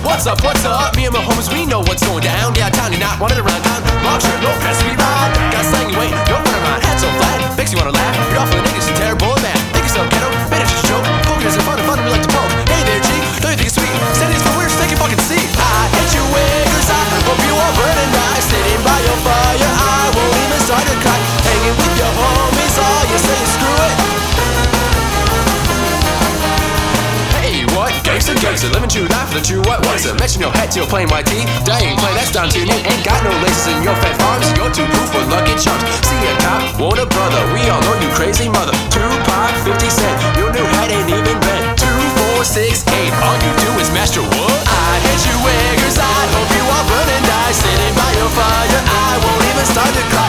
What's up, what's up? Me and my homies, we know what's going down. Yeah, tiny not wanted to run down. Mob shirt, no press, we ride. Got slang you wait, no run around. Head so flat, makes you wanna laugh. You're off with niggas and terrible man. Think you're so ghetto, man, it's just a joke. Focus isn't fun, we like to poke. Hey there, G, know you think it's sweet. Standing for weird, take your fucking seat. I hit you with, cause I hope you are burning nice. Sitting by your fire, I won't even start to cry. Hanging with your homies, all you say is screw it. Gangsta, living true life for the true what is it? Mention your head till plain white tee. Dang, play that's down to you. Ain't got no laces in your fat farms. You're too cool for lucky charms. See a cop, want a brother. We all know you crazy mother. Tupac, 50 Cent. Your new hat ain't even bent. 2, 4, 6, 8. All you do is master what? I hit you wiggers. I hope you are burning die. Sitting by your fire. I won't even start to cry.